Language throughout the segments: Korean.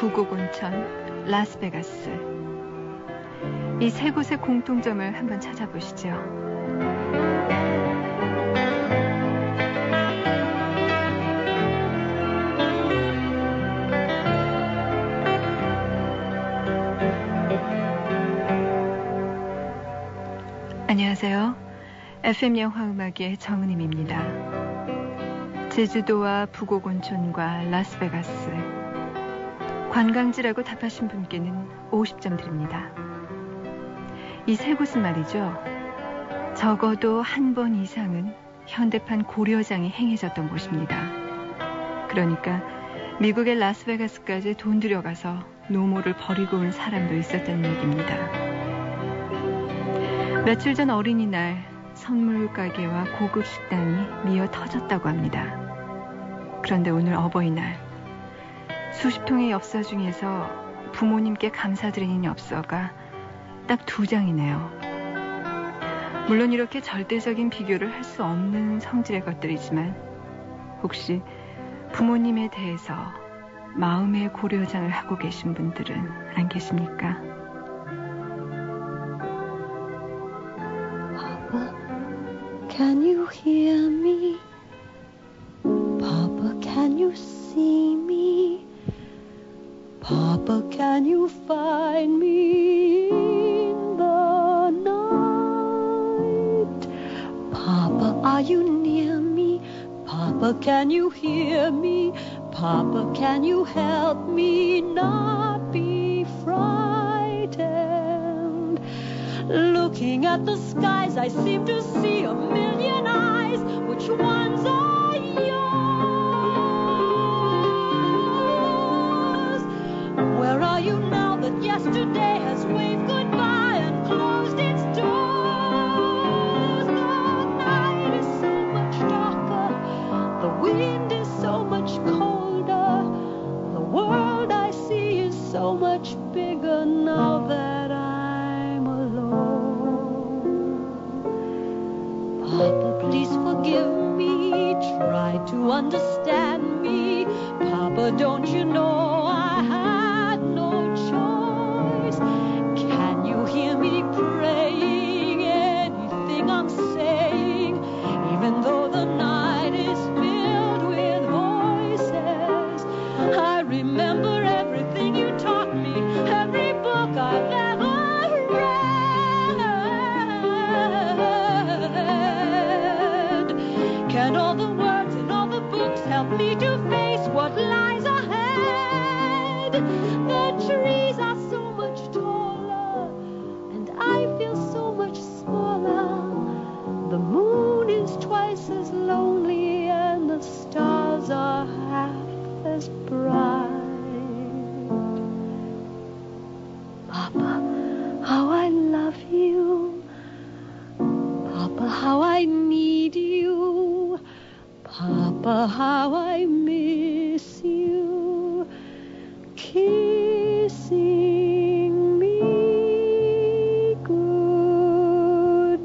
부곡 온천, 라스베가스. 이 세 곳의 공통점을 한번 찾아보시죠. 안녕하세요. FM 영화음악의 정은임입니다. 제주도와 부곡 온천과 라스베가스. 관광지라고 답하신 분께는 50점 드립니다. 이 세 곳은 말이죠. 적어도 한 번 이상은 현대판 고려장이 행해졌던 곳입니다. 그러니까 미국의 라스베가스까지 돈 들여가서 노모를 버리고 온 사람도 있었다는 얘기입니다. 며칠 전 어린이날 선물 가게와 고급 식당이 미어 터졌다고 합니다. 그런데 오늘 어버이날 수십 통의 엽서 중에서 부모님께 감사드리는 엽서가 딱 2장이네요. 물론 이렇게 절대적인 비교를 할 수 없는 성질의 것들이지만 혹시 부모님에 대해서 마음의 고려장을 하고 계신 분들은 안 계십니까? Papa, can you hear me? Papa, can you see me? Papa, can you find me in the night? Papa, are you near me? Papa, can you hear me? Papa, can you help me not be frightened? Looking at the skies, I seem to see a million eyes. Which ones are yours? Where are you now that yesterday has waved goodbye and closed its doors? The night is so much darker, the wind is so much colder, the world I see is so much bigger now that I'm alone. Papa, please forgive me, try to understand me. Papa, don't you know I had no choice? Can you hear me praying anything I'm saying? Even though the night is filled with voices, I remember everything you taught me, every book I've ever read. Can all the words in all the books help me to face what lies ahead? The trees are so much taller, and I feel so much smaller. The moon is twice as lonely, and the stars are half as bright. Papa, how I love you. Papa, how I need you. Papa, how I miss you. Kissing me good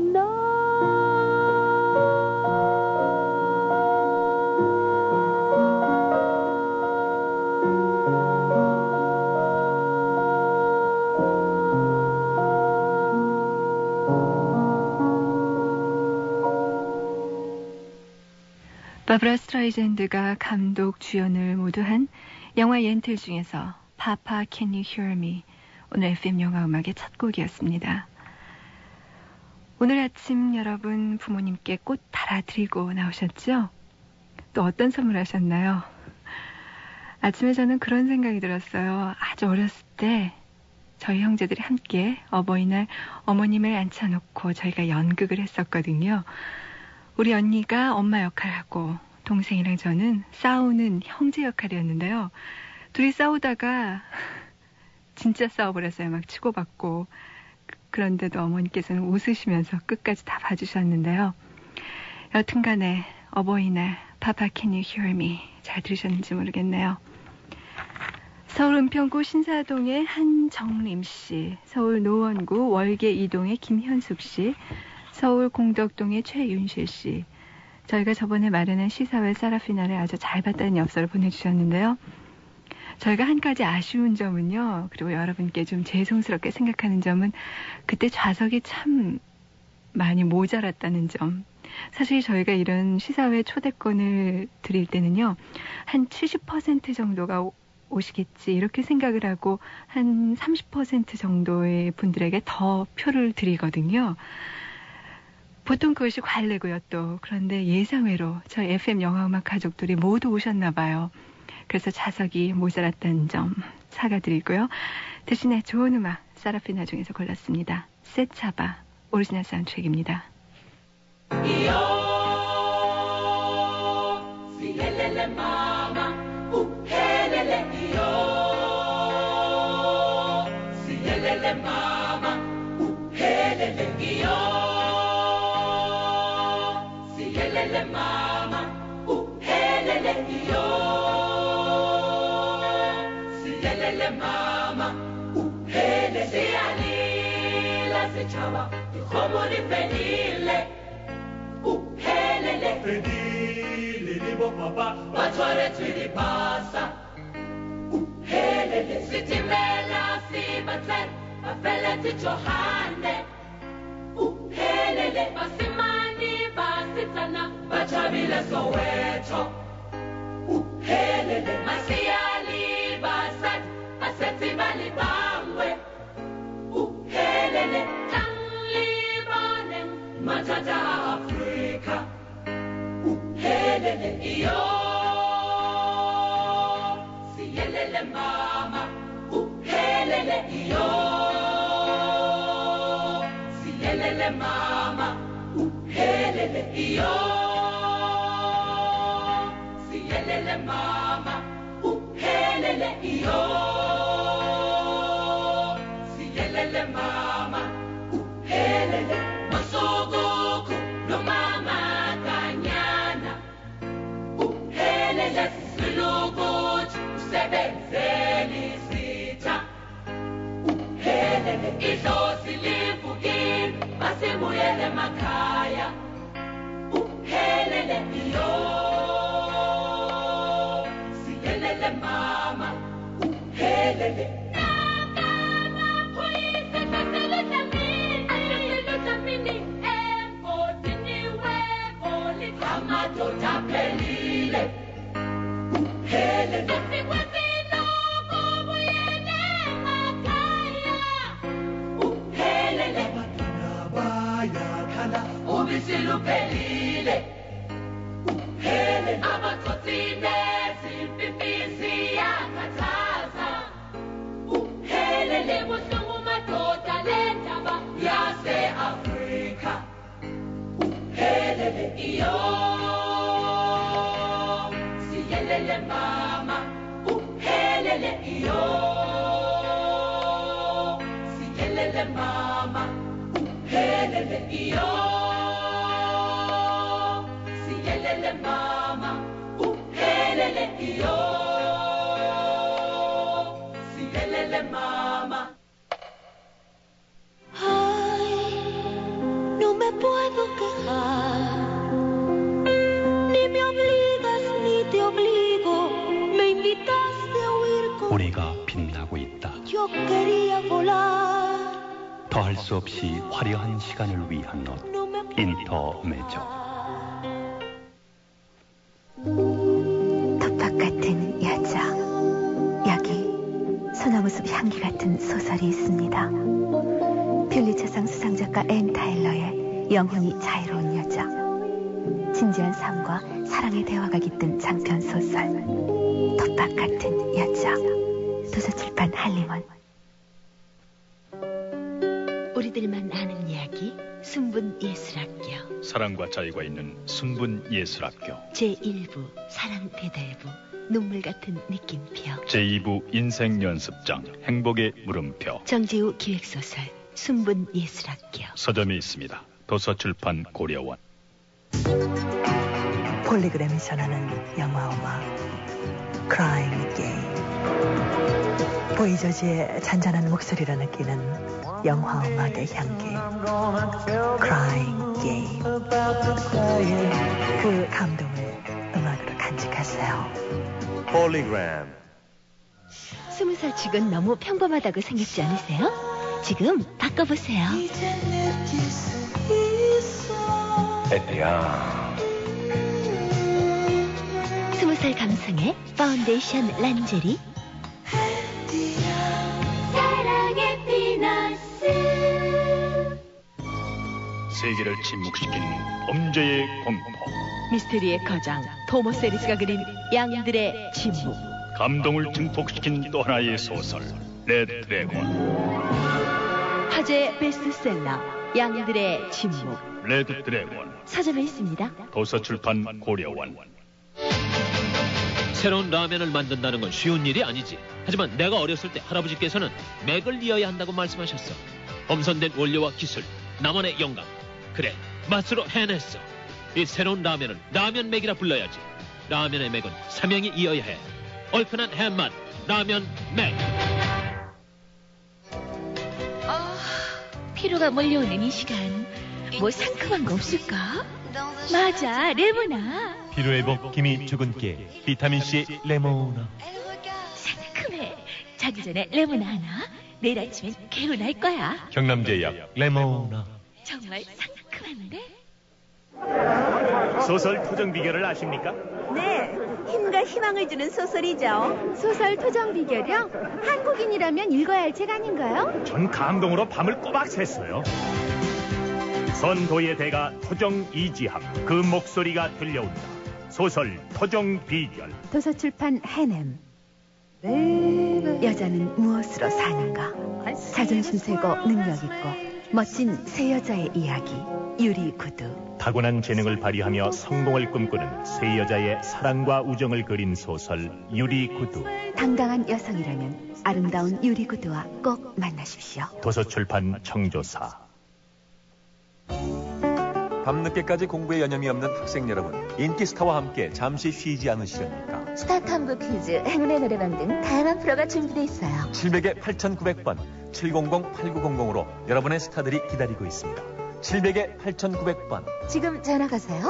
바브라 스트라이젠드가 감독, 주연을 모두 한 영화 옌틀 중에서 Papa, Can You Hear Me? 오늘 FM 영화음악의 첫 곡이었습니다. 오늘 아침 여러분 부모님께 꽃 달아드리고 나오셨죠? 또 어떤 선물 하셨나요? 아침에 저는 그런 생각이 들었어요. 아주 어렸을 때 저희 형제들이 함께 어버이날 어머님을 앉혀놓고 저희가 연극을 했었거든요. 우리 언니가 엄마 역할하고 동생이랑 저는 싸우는 형제 역할이었는데요. 둘이 싸우다가 진짜 싸워버렸어요. 막 치고받고. 그런데도 어머니께서는 웃으시면서 끝까지 다 봐주셨는데요. 여튼간에 어버이날 Papa, Can You Hear Me? 잘 들으셨는지 모르겠네요. 서울 은평구 신사동의 한정림씨, 서울 노원구 월계 이동의 김현숙씨, 서울 공덕동의 최윤실씨. 저희가 저번에 마련한 시사회 사라피나를 아주 잘 봤다는 엽서를 보내주셨는데요. 저희가 한 가지 아쉬운 점은요. 그리고 여러분께 좀 죄송스럽게 생각하는 점은 그때 좌석이 참 많이 모자랐다는 점. 사실 저희가 이런 시사회 초대권을 드릴 때는요. 한 70% 정도가 오시겠지 이렇게 생각을 하고 한 30% 정도의 분들에게 더 표를 드리거든요. 보통 그것이 관례고요 또. 그런데 예상외로 저희 FM 영화음악 가족들이 모두 오셨나 봐요. 그래서 좌석이 모자랐다는 점 사과드리고요. 대신에 좋은 음악 사라피나 중에서 골랐습니다. 세차바 오리지널 사운드트랙입니다. Watchore tuli pasa Uhelele Sitimela sibatlen Bafele tichohane Uhelele Basimani basitana Bachabile soweto Uhelele Masiali basat Baseti bali bangwe Uhelele Tangli banen Matata Afrika Uhelele iyo Siyelele mama Uhelele iyo Siyelele mama Uhelele iyo Siyelele mama Uhelele iyo Siyelele mama Uhelele Masuguku no mama Silukuthi usebenzele isitha Uhelele idlozi livukile Masibuyele emakhaya Uhelele iyo Siyelele mama Uhelele Amadoda pelile Helele Sikwazino kubuyele emakhaya Uhelele Abantwana bayakhala Ubisi luphelile Uhelele Abathosine zimpipisi yakhathaza Uhelele buhlungu madoda lendaba yase-Afrika Uhelele iyo Siyelele mama, uhelele iyo Siyelele mama, uhelele iyo Siyelele mama, uhelele iyo Siyelele mama Ay, no me puedo quejar Ni me obligas ni te obligo Me invitaste a huir con 우리가 빛나고 있다. Yo quería volar 더할 수 없이 화려한 시간을 위한 것. No me 인터메조. 텃밭 같은 여자. 여기 소나무숲 향기 같은 소설이 있습니다. 퓰리처상 수상작가 앤 타일러의 영혼이 자유로운 여자. 진지한 삶과 사랑의 대화가 깃든 장편 소설 텃밭 같은 여자. 도서출판 한림원. 우리들만 아는 이야기 순분예술학교 사랑과 자유가 있는 순분예술학교 제1부 사랑대달부 눈물 같은 느낌표 제2부 인생연습장 행복의 물음표 정지우 기획소설 순분예술학교 서점이 있습니다. 도서출판 고려원. 폴리그램이 전하는 영화음악 Crying Game. 보이저지의 잔잔한 목소리로 느끼는 영화음악의 향기 Crying Game. 그 감동을 음악으로 간직하세요. 폴리그램. 20살 치곤 너무 평범하다고 생각지 않으세요? 지금 바꿔보세요. 에띠야. 20살 감성의 파운데이션 란제리. 사랑의 피너스. 세계를 침묵시킨 범죄의 공포. 미스테리의 거장 토머스 에리스가 그린 양들의 침묵. 감동을 증폭시킨 또 하나의 소설 레드 드래곤. 화제 베스트셀러 양들의 침묵. 레드 드래곤. 서점에 있습니다. 도서출판 고려원. 새로운 라면을 만든다는 건 쉬운 일이 아니지. 하지만 내가 어렸을 때 할아버지께서는 맥을 이어야 한다고 말씀하셨어. 엄선된 원료와 기술, 나만의 영감. 그래, 맛으로 해냈어. 이 새로운 라면은 라면 맥이라 불러야지. 라면의 맥은 삼형이 이어야 해. 얼큰한 햄맛, 라면 맥. 피로가 몰려오는 이 시간, 뭐 상큼한 거 없을까? 맞아, 레모나. 피로회복 기미 주근깨 비타민C 레모나. 상큼해. 자기 전에 레모나 하나. 내일 아침엔 개운할 거야. 경남제약 레모나. 정말 상큼한데? 소설 토정 비결을 아십니까? 네, 힘과 희망을 주는 소설이죠. 소설 토정 비결이요? 한국인이라면 읽어야 할 책 아닌가요? 전 감동으로 밤을 꼬박 샜어요. 선도의 대가 토정 이지학, 그 목소리가 들려온다. 소설 토정 비결. 도서출판 해냄. 여자는 무엇으로 사는가? 자존심 세고 능력 있고 멋진 세 여자의 이야기. 유리구두. 타고난 재능을 발휘하며 성공을 꿈꾸는 세 여자의 사랑과 우정을 그린 소설 유리구두. 당당한 여성이라면 아름다운 유리구두와 꼭 만나십시오. 도서출판 청조사. 밤늦게까지 공부에 여념이 없는 학생 여러분, 인기 스타와 함께 잠시 쉬지 않으시렵니까? 스타 탐구 퀴즈, 행운의 노래방 등 다양한 프로가 준비되어 있어요. 700에 8900번 700-8900으로 여러분의 스타들이 기다리고 있습니다. 700에 8900번. 지금 전화 가세요.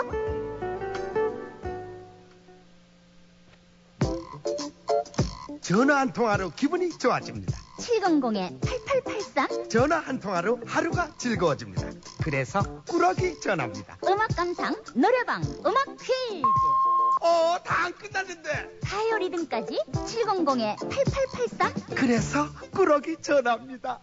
전화 한 통화로 기분이 좋아집니다. 700-8883. 전화 한 통화로 하루가 즐거워집니다. 그래서 꾸러기 전화입니다. 음악 감상, 노래방, 음악 퀴즈. 다 안 끝났는데. 타이어 리듬까지 700-8883. 그래서 꾸러기 전화입니다.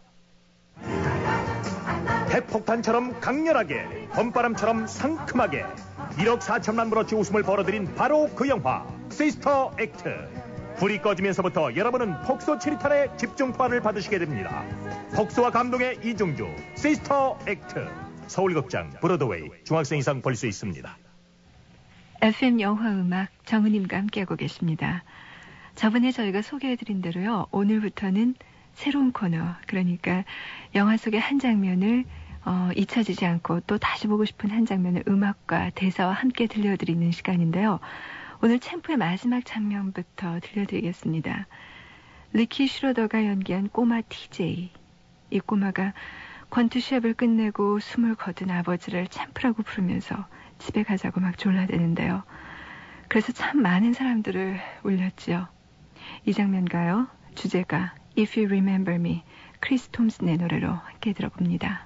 핵폭탄처럼 강렬하게, 봄바람처럼 상큼하게 1억 4천만 불어치 웃음을 벌어들인 바로 그 영화 시스터 액트. 불이 꺼지면서부터 여러분은 폭소 7탄의 집중판을 받으시게 됩니다. 폭소와 감동의 이중주 시스터 액트. 서울극장 브로드웨이. 중학생 이상 볼 수 있습니다. FM 영화음악 정은임과 함께하고 계십니다. 저번에 저희가 소개해드린 대로요, 오늘부터는 새로운 코너, 그러니까 영화 속의 한 장면을 잊혀지지 않고 또 다시 보고 싶은 한 장면을 음악과 대사와 함께 들려드리는 시간인데요. 오늘 챔프의 마지막 장면부터 들려드리겠습니다. 리키 슈로더가 연기한 꼬마 TJ. 이 꼬마가 권투 시합을 끝내고 숨을 거둔 아버지를 챔프라고 부르면서 집에 가자고 막 졸라대는데요. 그래서 참 많은 사람들을 울렸지요. 이 장면가요, 주제가 If You Remember Me, 크리스 톰슨의 노래로 함께 들어봅니다.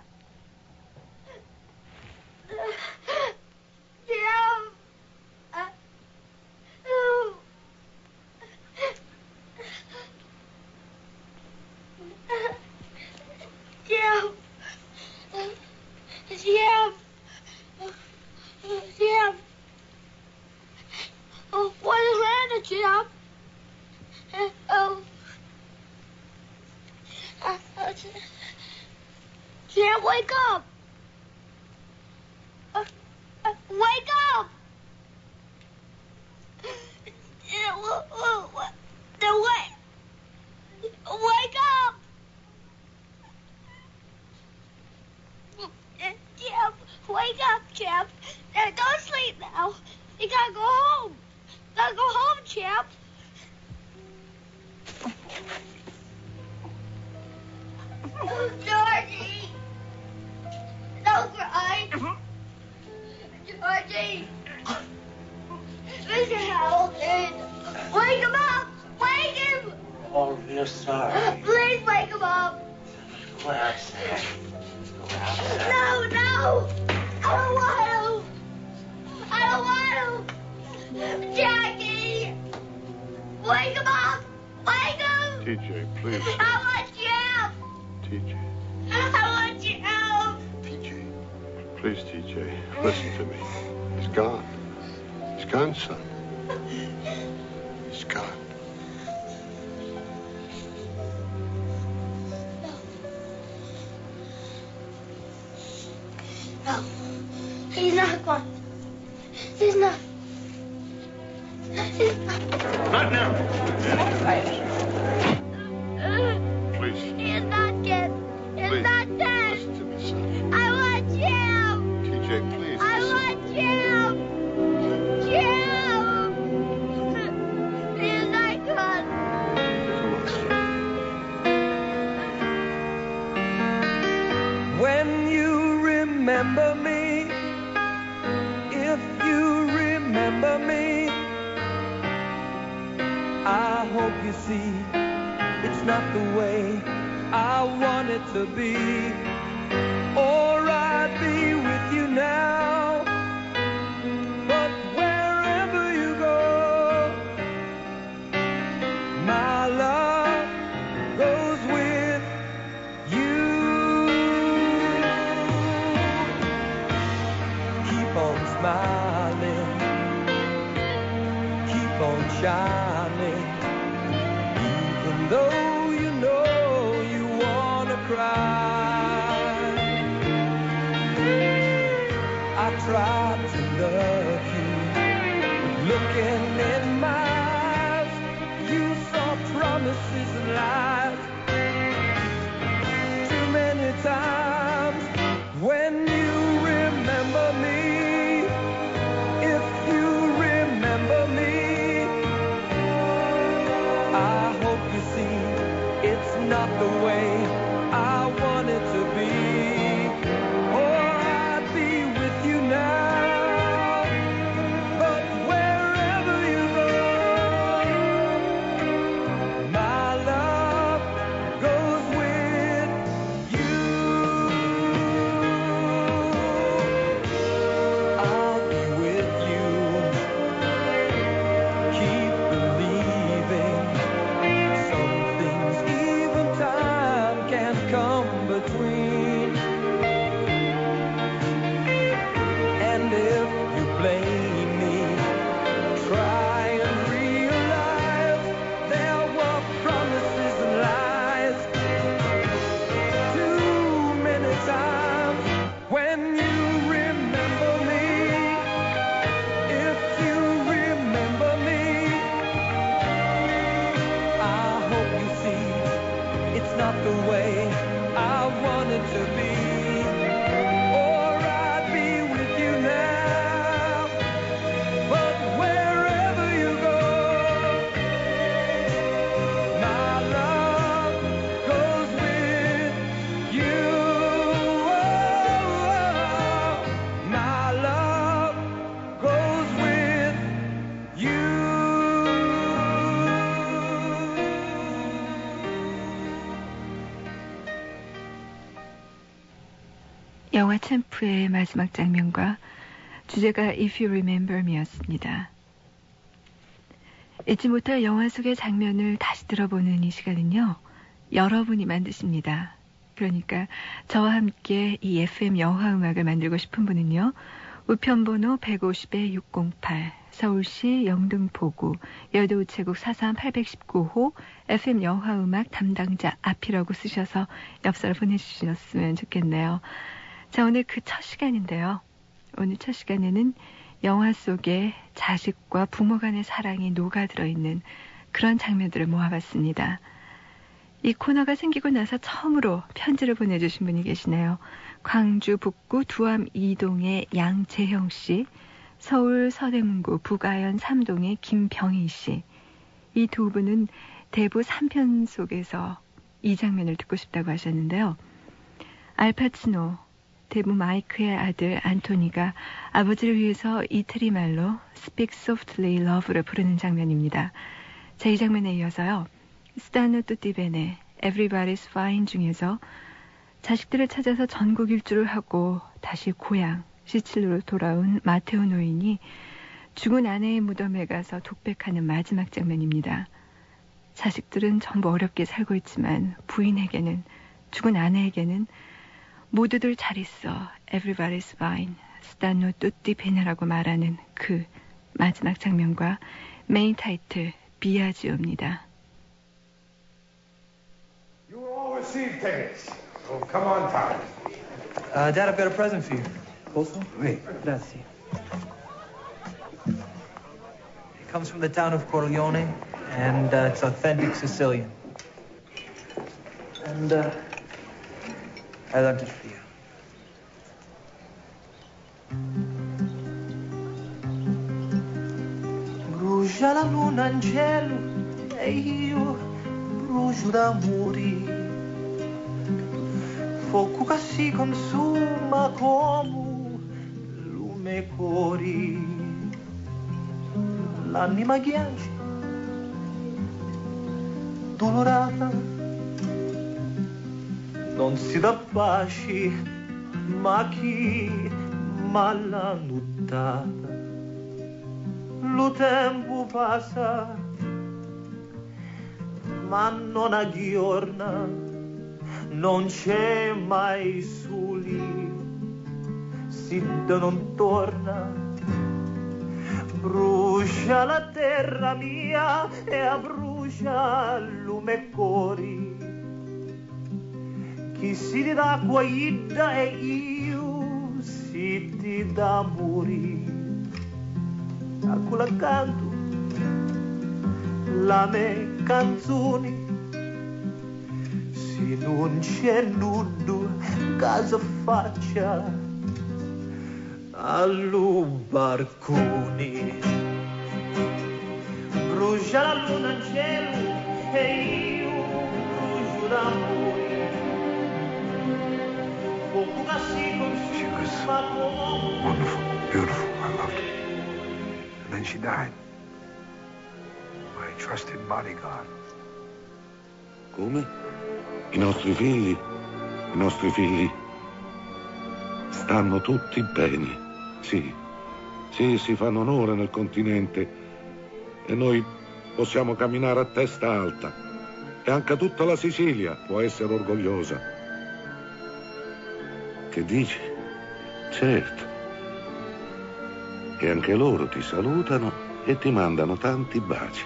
What is wrong, Jim? Jim, wake up! Wake up! Wake up! Jim, wake up, Jim. Don't sleep now. You gotta go home. Gotta go home, Jim. Georgie! Don't cry. Georgie! Mr. Hamilton! Wake him up! Wake him! Oh, you're sorry. Please wake him up. Go outside. Go outside. No. I don't want to. Jackie. Wake him up. Wake him. TJ, please. I want Jeff. TJ. I want Jeff. TJ. Please, TJ, listen to me. He's gone. He's gone, son. He's gone. No. He's not gone. He's not. Not now. Please. He's not dead. He's Please. not dead. Listen to me, son. I want Jim. TJ, please. I want Jim. Jim. He's not gone. When you remember me, if you remember me, I hope you see it's not the way I want it to be. Or I'd be with you now, but wherever you go, my love goes with you. Keep on smiling, keep on shining, even though you know you wanna cry. I tried to love you, looking in my eyes, you saw promises and lies. Too many times when you remember me, if you remember me, I hope you see it's not the way I want it to be. Or I'd be with you now, but wherever you go, my love goes with you. I'll be with you. Keep believing. Some things even time can't come between. And if you blame me, try and realize there were promises and lies. Too many times when you remember me, if you remember me, I hope you see it's not the way I want it to be. Or I'd be with you now, but wherever you go, my love goes with you. My love goes with you. 영화 챔프의 마지막 장면과 주제가 If You Remember Me였습니다. 잊지 못할 영화 속의 장면을 다시 들어보는 이 시간은요, 여러분이 만드십니다. 그러니까 저와 함께 이 FM 영화 음악을 만들고 싶은 분은요, 우편번호 150-608 서울시 영등포구 여의도우체국 43819호 FM 영화 음악 담당자 앞이라고 쓰셔서 엽서를 보내주셨으면 좋겠네요. 자, 오늘 그 첫 시간인데요. 오늘 첫 시간에는 영화 속에 자식과 부모 간의 사랑이 녹아들어 있는 그런 장면들을 모아봤습니다. 이 코너가 생기고 나서 처음으로 편지를 보내주신 분이 계시네요. 광주 북구 두암 2동의 양재형 씨, 서울 서대문구 북아현 3동의 김병희 씨. 이 두 분은 대부 3편 속에서 이 장면을 듣고 싶다고 하셨는데요. 알파치노, 대부 마이크의 아들 안토니가 아버지를 위해서 이태리 말로 Speak Softly Love를 부르는 장면입니다. 자, 이 장면에 이어서요, 스타노 tutti bene, Everybody's fine 중에서 자식들을 찾아서 전국 일주를 하고 다시 고향 시칠리로 돌아온 마테오 노인이 죽은 아내의 무덤에 가서 독백하는 마지막 장면입니다. 자식들은 전부 어렵게 살고 있지만 부인에게는, 죽은 아내에게는 모두들 잘 있어, Everybody's fine, Stanno tutti bene라고 말하는 그 마지막 장면과 메인 타이틀 비아지오입니다. You all received tickets. So come on time. Dad, I've got a present for you. Posso? Oui. Grazie. It comes from the town of Corleone, and it's authentic Sicilian. And I lent it for you. Brucia la luna in cielo e io brucio d'amori. Fuoco che si consuma come lume cori. L'anima ghiaccia, dolorata, non si dà pace, ma chi m'ha nuttata. Lo tempo passa, ma non aggiorna, non c'è mai soli, si non torna. Brucia la terra mia e abbrucia lume cori. Chi si dà guaida e io si ti dà morire. A quella canto la me canzoni, se non c'è nudo casa faccia allo barconi. Brucia la luna in cielo e io brucio d'amore. Poco che si consuma come Wonderful, beautiful. I loved her. And then she died. My trusted bodyguard. Come? I nostri figli stanno tutti bene. Sì, si fanno onore nel continente e noi possiamo camminare a testa alta. E anche tutta la Sicilia può essere orgogliosa. Che dici? Certo. E anche loro ti salutano e ti mandano tanti baci.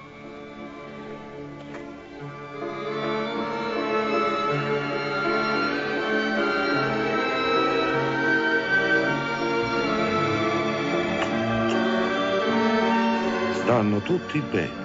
Stanno tutti bene.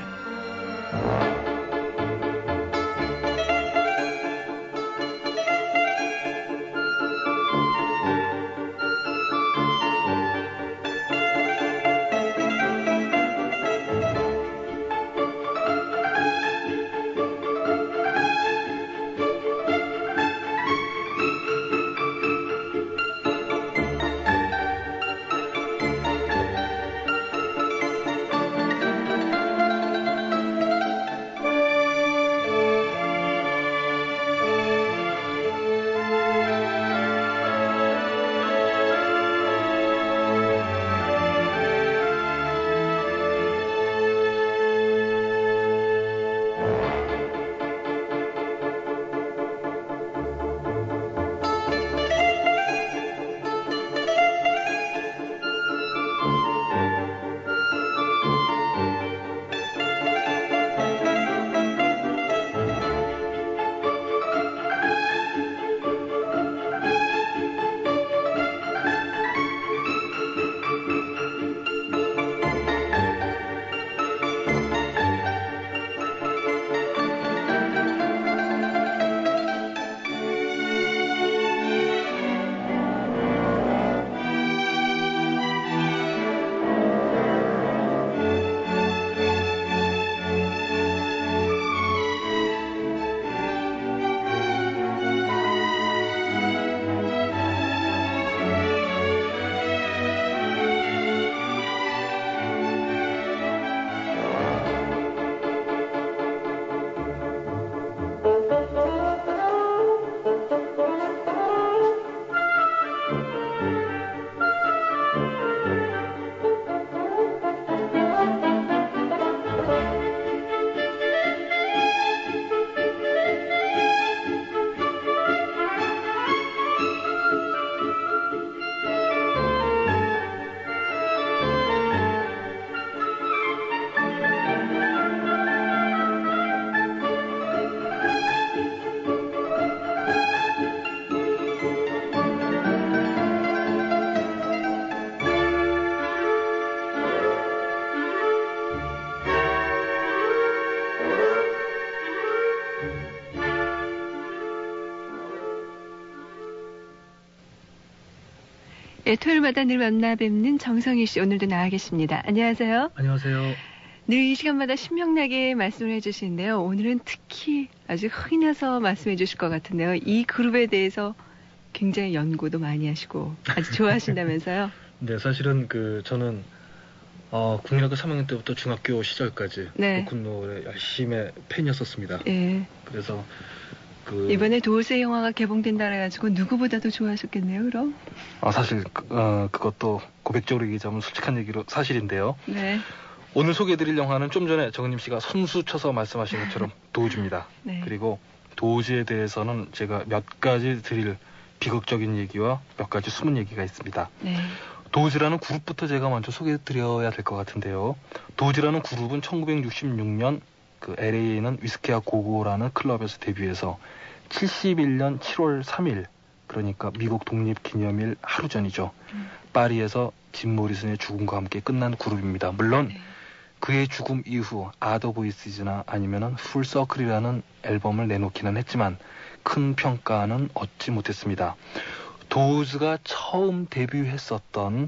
예, 토요일마다 늘 만나 뵙는 정성희 씨 오늘도 나와 계십니다. 안녕하세요. 안녕하세요. 늘 이 시간마다 신명나게 말씀을 해주시는데요. 오늘은 특히 아주 흥이 나서 말씀해 주실 것 같은데요. 이 그룹에 대해서 굉장히 연구도 많이 하시고 아주 좋아하신다면서요? 네, 사실은 저는 국민학교 3학년 때부터 중학교 시절까지 네. 로큰롤의 열심히 팬이었었습니다. 예. 그래서 이번에 도우스의 영화가 개봉된다 그래가지고 누구보다도 좋아하셨겠네요, 그럼? 사실 그것도 고백적으로 얘기하자면 솔직한 얘기로 사실인데요. 네. 오늘 소개해드릴 영화는 좀 전에 정은님 씨가 손수 쳐서 말씀하신 것처럼 도우즈입니다. 네. 그리고 도우즈에 대해서는 제가 몇 가지 드릴 비극적인 얘기와 몇 가지 숨은 얘기가 있습니다. 네. 도우즈라는 그룹부터 제가 먼저 소개해드려야 될 것 같은데요. 도우즈라는 그룹은 1966년 LA에 있는 위스키와 고고라는 클럽에서 데뷔해서 71년 7월 3일, 그러니까 미국 독립기념일 하루 전이죠. 파리에서 짐 모리슨의 죽음과 함께 끝난 그룹입니다. 물론 네. 그의 죽음 이후 아더 보이스즈나 아니면은 풀서클이라는 앨범을 내놓기는 했지만 큰 평가는 얻지 못했습니다. 도우즈가 처음 데뷔했었던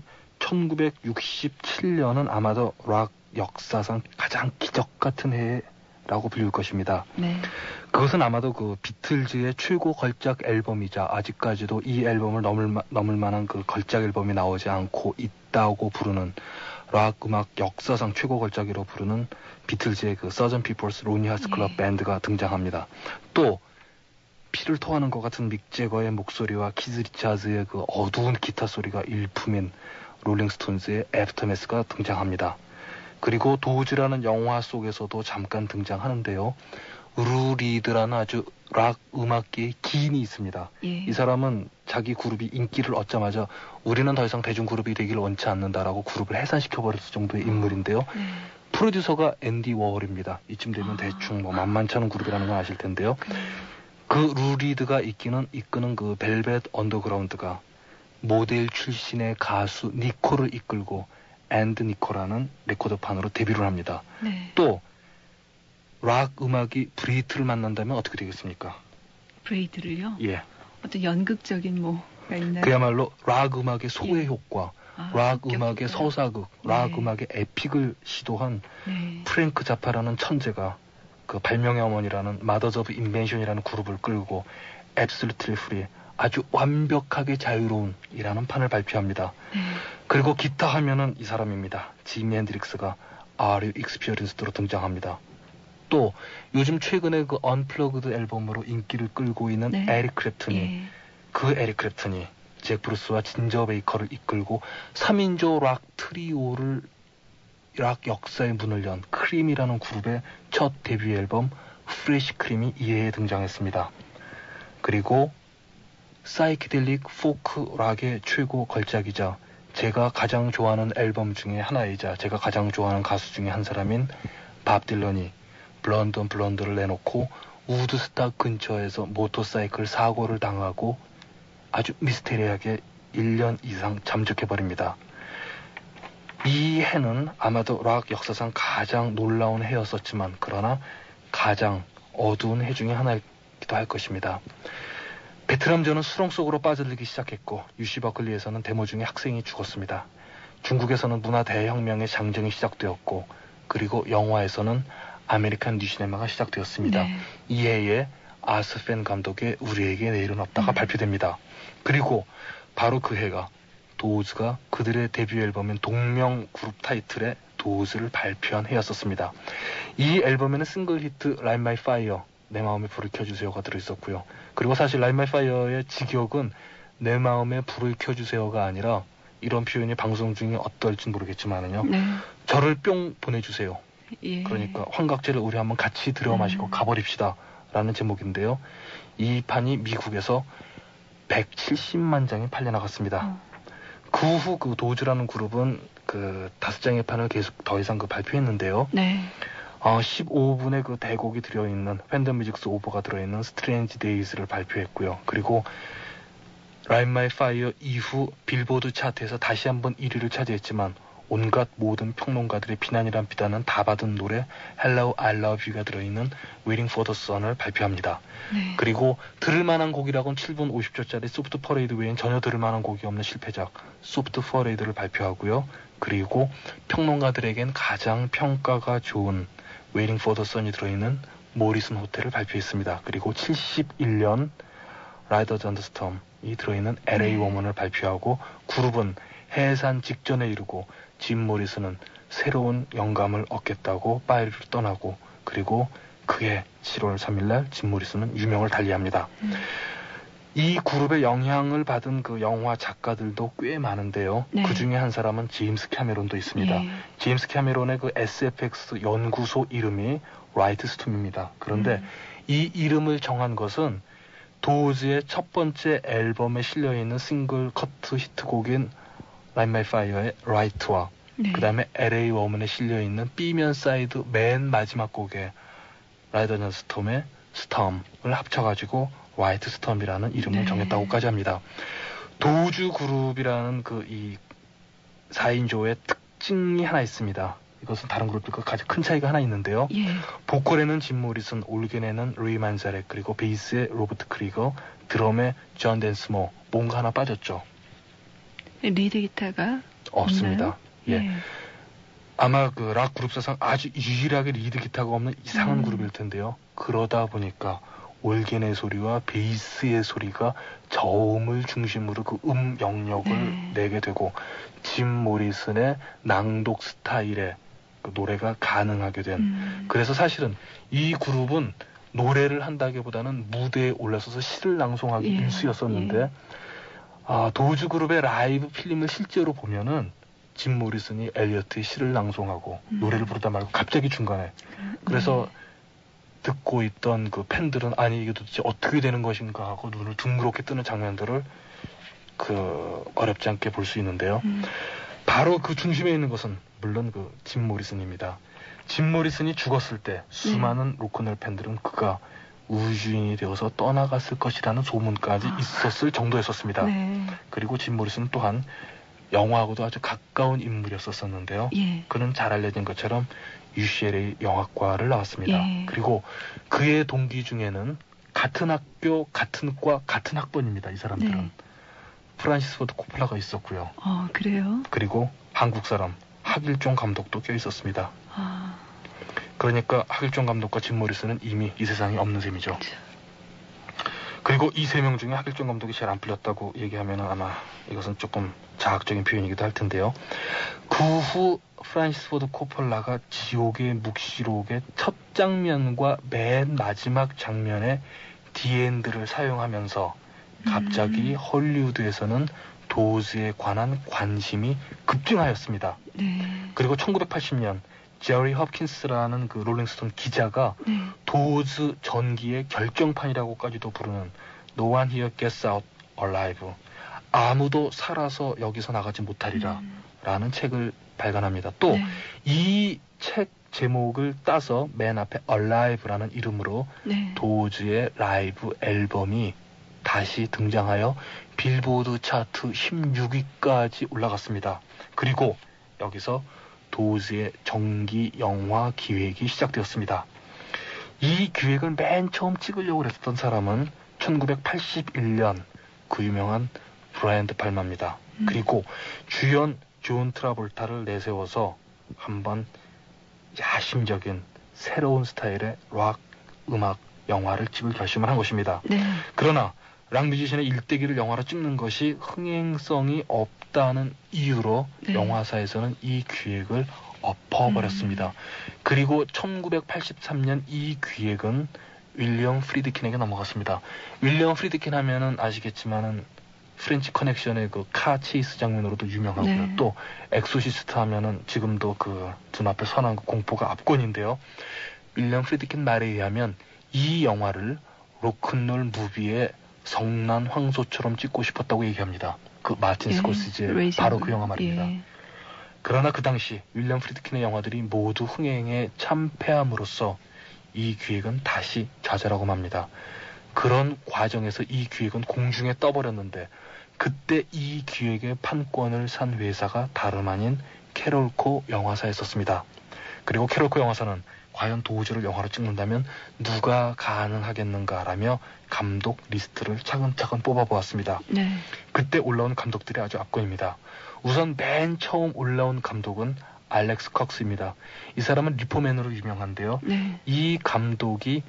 1967년은 아마도 락 역사상 가장 기적 같은 해라고 불릴 것입니다. 네. 그것은 아마도 비틀즈의 최고 걸작 앨범이자 아직까지도 이 앨범을 넘을 만한 걸작 앨범이 나오지 않고 있다고 부르는 락 음악 역사상 최고 걸작이라고 부르는 비틀즈의 서전 피플스 로니 하츠 클럽 밴드가 등장합니다. 또 피를 토하는 것 같은 믹 제거의 목소리와 키즈 리차즈의 어두운 기타 소리가 일품인 롤링스톤즈의 애프터매스가 등장합니다. 그리고 도우즈라는 영화 속에서도 잠깐 등장하는데요. 루 리드라는 아주 락 음악계의 기인이 있습니다. 예. 이 사람은 자기 그룹이 인기를 얻자마자 우리는 더 이상 대중그룹이 되기를 원치 않는다라고 그룹을 해산시켜버렸을 정도의 인물인데요. 프로듀서가 앤디 워홀입니다. 이쯤 되면 대충 만만치 않은 그룹이라는 건 아실 텐데요. 그 루 리드가 이끄는 벨벳 언더그라운드가 모델 출신의 가수 니코를 이끌고 앤드 니코라는 레코드판으로 데뷔를 합니다. 네. 또 락 음악이 브레이트를 만난다면 어떻게 되겠습니까? 브레이트를요? 예. 어떤 연극적인 뭐가 있나요? 그야말로 락 음악의 소외 효과, 락 음악의 효과. 서사극, 락 음악의 에픽을 시도한 프랭크 자파라는 천재가 발명의 어머니라는 마더즈 오브 인벤션이라는 그룹을 끌고 앱솔루트리 프리, 아주 완벽하게 자유로운 이라는 판을 발표합니다. 그리고 기타 하면은 이 사람입니다. 지미 핸드릭스가 Are You Experienced로 등장합니다. 또 요즘 최근에 언플러그드 앨범으로 인기를 끌고 있는 에릭 크랩튼이 에릭 크랩튼이 잭 브루스와 진저 베이커를 이끌고 3인조 락 트리오를 락 역사의 문을 연 크림이라는 그룹의 첫 데뷔 앨범 프레시 크림이 이해에 등장했습니다. 그리고 사이키델릭 포크 락의 최고 걸작이자 제가 가장 좋아하는 앨범 중에 하나이자 제가 가장 좋아하는 가수 중에 한 사람인 밥 딜런이 블런드 온 블런드를 내놓고 우드스탁 근처에서 모터사이클 사고를 당하고 아주 미스테리하게 1년 이상 잠적해버립니다. 이 해는 아마도 락 역사상 가장 놀라운 해였었지만 그러나 가장 어두운 해 중에 하나이기도 할 것입니다. 베트남전은 수렁 속으로 빠져들기 시작했고 UC 버클리에서는 데모 중에 학생이 죽었습니다. 중국에서는 문화 대혁명의 장정이 시작되었고 그리고 영화에서는 아메리칸 뉴시네마가 시작되었습니다. 이 해에 아스펜 감독의 우리에게 내일은 없다가 발표됩니다. 그리고 바로 그 해가 도우즈가 그들의 데뷔 앨범인 동명 그룹 타이틀의 도우즈를 발표한 해였었습니다. 이 앨범에는 싱글 히트 Light My Fire, 내 마음에 불을 켜주세요가 들어있었고요. 그리고 사실 Light My Fire의 직역은 내 마음에 불을 켜주세요가 아니라 이런 표현이 방송 중에 어떨지 모르겠지만은요. 저를 뿅 보내주세요. 예. 그러니까 환각제를 우리 한번 같이 들여 마시고 가버립시다 라는 제목인데요. 이 판이 미국에서 170만 장이 팔려나갔습니다. 그 후 도우즈라는 그룹은 5장의 판을 계속 더 이상 발표했는데요. 15분의 대곡이 들어있는 팬덤 뮤직스 오버가 들어있는 스트레인지 데이즈를 발표했고요. 그리고 Light My Fire 이후 빌보드 차트에서 다시 한번 1위를 차지했지만 온갖 모든 평론가들의 비난이란 비난은 다 받은 노래 Hello, I Love You가 들어있는 Waiting for the Sun을 발표합니다. 네. 그리고 들을 만한 곡이라고는 7분 50초짜리 소프트 퍼레이드 외엔 전혀 들을 만한 곡이 없는 실패작 소프트 퍼레이드를 발표하고요. 그리고 평론가들에겐 가장 평가가 좋은 Waiting for the Sun이 들어있는 모리슨 호텔을 발표했습니다. 그리고 71년 Riders on the Storm이 들어있는 LA Woman을 발표하고 그룹은 해산 직전에 이르고 짐 모리슨은 새로운 영감을 얻겠다고 파리를 떠나고 그리고 그해 7월 3일날 짐 모리슨은 유명을 달리합니다. 이 그룹의 영향을 받은 그 영화 작가들도 꽤 많은데요. 네. 그 중에 한 사람은 제임스 캐메론도 있습니다. 예. 제임스 캐메론의 그 SFX 연구소 이름이 라이트 스톰입니다. 그런데 이 이름을 정한 것은 도즈의 첫 번째 앨범에 실려있는 싱글 커트 히트곡인 Light My Fire의 Right와 그 다음에 LA Woman에 실려있는 B면 사이드 맨 마지막 곡에 Riders on the Storm의 Storm을 합쳐가지고 화이트 스톰이라는 이름을 정했다고까지 합니다. 도주 그룹이라는 그 이 4인조의 특징이 하나 있습니다. 이것은 다른 그룹들과 가장 큰 차이가 하나 있는데요. 예. 보컬에는 짐 모리슨, 올겐에는 루이 만자렉, 그리고 베이스에 로버트 크리거, 드럼에 존 댄스모, 뭔가 하나 빠졌죠. 리드 기타가 없습니다. 없나요? 예. 아마 그 락 그룹사상 아주 유일하게 리드 기타가 없는 이상한 그룹일 텐데요. 그러다 보니까 올겐의 소리와 베이스의 소리가 저음을 중심으로 그 영역을 내게 되고 짐 모리슨의 낭독 스타일의 그 노래가 가능하게 된 그래서 사실은 이 그룹은 노래를 한다기보다는 무대에 올라서서 시를 낭송하기 일쑤였었는데 도즈 그룹의 라이브 필름을 실제로 보면은 짐 모리슨이 엘리어트의 시를 낭송하고 노래를 부르다 말고 갑자기 중간에 그래서 듣고 있던 그 팬들은 아니 이게 도대체 어떻게 되는 것인가 하고 눈을 둥그렇게 뜨는 장면들을 그 어렵지 않게 볼 수 있는데요. 바로 그 중심에 있는 것은 물론 그 짐 모리슨입니다. 짐 모리슨이 죽었을 때 수많은 로큰롤 팬들은 그가 우주인이 되어서 떠나갔을 것이라는 소문까지 있었을 정도였었습니다. 그리고 짐 모리슨 또한 영화하고도 아주 가까운 인물이었었는데요. 그는 잘 알려진 것처럼 UCLA 영화과를 나왔습니다. 그리고 그의 동기 중에는 같은 학교, 같은 과, 같은 학번입니다. 이 사람들은. 프란시스 포드 코폴라가 있었고요. 그래요? 그리고 한국 사람 하길종 감독도 껴 있었습니다. 그러니까 하길종 감독과 짐 모리슨은 이미 이 세상에 없는 셈이죠. 그리고 이 세 명 중에 하길종 감독이 제일 안 풀렸다고 얘기하면 아마 이것은 조금 자학적인 표현이기도 할 텐데요. 그 후 프란시스 포드 코폴라가 지옥의 묵시록의 첫 장면과 맨 마지막 장면에 디엔드를 사용하면서 갑자기 헐리우드에서는 도즈에 관한 관심이 급증하였습니다. 그리고 1980년 제리 허킨스라는 그 롤링스톤 기자가 도즈 전기의 결정판이라고까지도 부르는 No One Here Gets Out Alive, 아무도 살아서 여기서 나가지 못하리라 라는 책을 발간합니다. 또 이 책 제목을 따서 맨 앞에 Alive라는 이름으로 도즈의 라이브 앨범이 다시 등장하여 빌보드 차트 16위까지 올라갔습니다. 그리고 여기서 도즈의 정기 영화 기획이 시작되었습니다. 이 기획을 맨 처음 찍으려고 했던 사람은 1981년 그 유명한 브라이언 드 팔마입니다. 그리고 주연 존 트라볼타를 내세워서 한번 야심적인 새로운 스타일의 락 음악 영화를 찍을 결심을 한 것입니다. 그러나 락 뮤지션의 일대기를 영화로 찍는 것이 흥행성이 없다는 이유로 영화사에서는 이 기획을 엎어버렸습니다. 그리고 1983년 이 기획은 윌리엄 프리드킨에게 넘어갔습니다. 윌리엄 프리드킨 하면은 아시겠지만은 프렌치 커넥션의 그 카 체이스 장면으로도 유명하고요. 또 엑소시스트 하면은 지금도 그 눈앞에 선한 그 공포가 압권인데요. 윌리엄 프리드킨 말에 의하면 이 영화를 로큰롤 무비의 성난 황소처럼 찍고 싶었다고 얘기합니다. 그 마틴 스콜시지의 바로 그 영화 말입니다. 그러나 그 당시 윌리엄 프리드킨의 영화들이 모두 흥행에 참패함으로써 이 기획은 다시 좌절하고 맙니다. 그런 과정에서 이 기획은 공중에 떠버렸는데 그때 이 기획의 판권을 산 회사가 다름 아닌 캐롤코 영화사에 썼습니다. 그리고 캐롤코 영화사는 과연 도우즈를 영화로 찍는다면 누가 가능하겠는가라며 감독 리스트를 차근차근 뽑아보았습니다. 네. 그때 올라온 감독들이 아주 압권입니다. 우선 맨 처음 올라온 감독은 알렉스 컥스입니다. 이 사람은 리포맨으로 유명한데요. 네. 이 감독이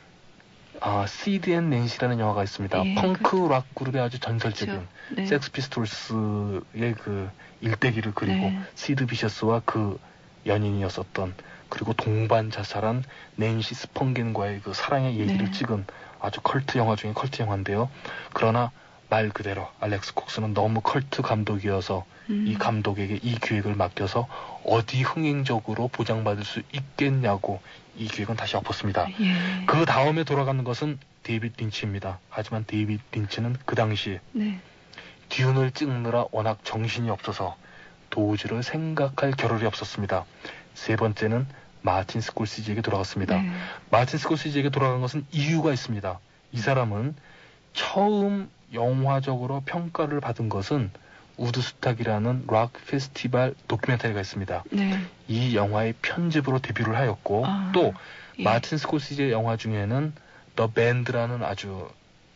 시드 앤 낸시라는 영화가 있습니다. 예, 펑크 락 그룹의 아주 전설적인 그렇죠. 네. 섹스 피스톨스의 그 일대기를 그리고 네. 시드 비셔스와 그 연인이었었던, 그리고 동반 자살한 낸시 스펑겐과의 그 사랑의 얘기를 네. 찍은 아주 컬트 영화 중에 컬트 영화인데요. 그러나 말 그대로 알렉스 콕스는 너무 컬트 감독이어서 이 감독에게 이 기획을 맡겨서 어디 흥행적으로 보장받을 수 있겠냐고 이 기획은 다시 엎었습니다. 예. 그 다음에 돌아가는 것은 데이빗 린치입니다. 하지만 데이빗 린치는 그 당시에 네. 듀운을 찍느라 워낙 정신이 없어서 도우즈를 생각할 겨를이 없었습니다. 세 번째는 마틴 스콜시지에게 돌아갔습니다. 네. 마틴 스콜시지에게 돌아간 것은 이유가 있습니다. 이 사람은 처음 영화적으로 평가를 받은 것은 우드스탁이라는 락 페스티벌 도큐멘터리가 있습니다. 네. 이 영화의 편집으로 데뷔를 하였고 또 예. 마틴 스콜시지의 영화 중에는 더 밴드라는 아주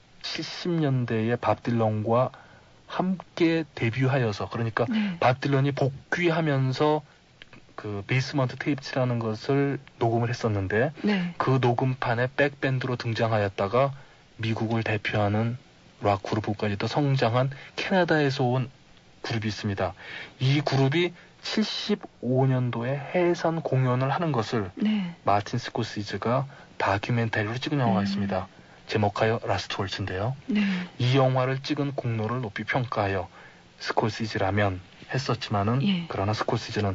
70년대의 밥 딜런과 함께 데뷔하여서, 그러니까 네. 밥 딜런이 복귀하면서 그 베이스먼트 테이프라는 것을 녹음을 했었는데 네. 그 녹음판에 백밴드로 등장하였다가 미국을 대표하는 락 그룹까지도 성장한 캐나다에서 온 그룹이 있습니다. 이 그룹이 75년도에 해산 공연을 하는 것을 네. 마틴 스코시즈가 다큐멘터리로 찍은 영화가 있습니다. 제목하여 라스트 월츠인데요. 네. 이 영화를 찍은 공로를 높이 평가하여 스콜시지라면 했었지만은 예. 그러나 스콜시지는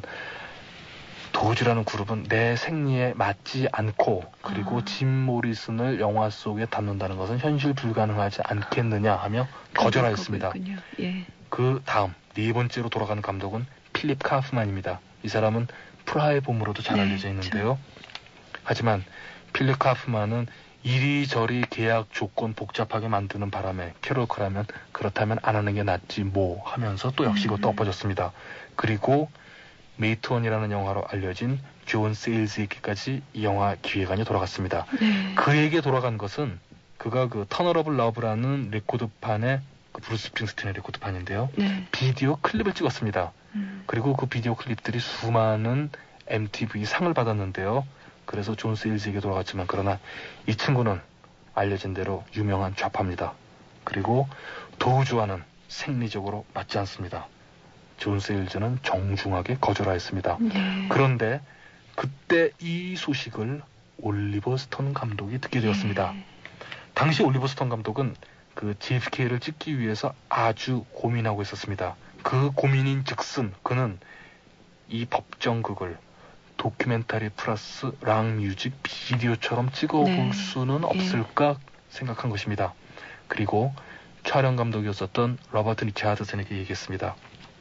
도우즈라는 그룹은 내 생리에 맞지 않고, 그리고 짐 모리슨을 영화 속에 담는다는 것은 현실 불가능하지 않겠느냐 하며 거절하였습니다. 예. 그 다음 네 번째로 돌아가는 감독은 필립 카프만입니다. 이 사람은 프라하의 봄으로도 잘 네, 알려져 있는데요. 하지만 필립 카프만은 이리저리 계약 조건 복잡하게 만드는 바람에 캐롤크라면 그렇다면 안 하는 게 낫지 뭐 하면서 또 역시 이것도 엎어졌습니다. 그리고 메이트원이라는 영화로 알려진 존 세일즈에게까지 이 영화 기획안이 돌아갔습니다. 네. 그에게 돌아간 것은 그가 그 터널 오브 러브라는 레코드판에 그 브루스 스프링스틴의 레코드판인데요. 네. 비디오 클립을 찍었습니다. 그리고 그 비디오 클립들이 수많은 MTV 상을 받았는데요. 그래서 존 세일즈에게 돌아갔지만 그러나 이 친구는 알려진 대로 유명한 좌파입니다. 그리고 도우즈와는 생리적으로 맞지 않습니다. 존 세일즈는 정중하게 거절하였습니다. 네. 그런데 그때 이 소식을 올리버 스톤 감독이 듣게 되었습니다. 네. 당시 올리버 스톤 감독은 그 JFK를 찍기 위해서 아주 고민하고 있었습니다. 그 고민인 즉슨 그는 이 법정극을 도큐멘터리 플러스 락 뮤직 비디오처럼 찍어볼 네. 수는 없을까 생각한 것입니다. 그리고 촬영 감독이었었던 로버트 리차드슨에게 얘기했습니다.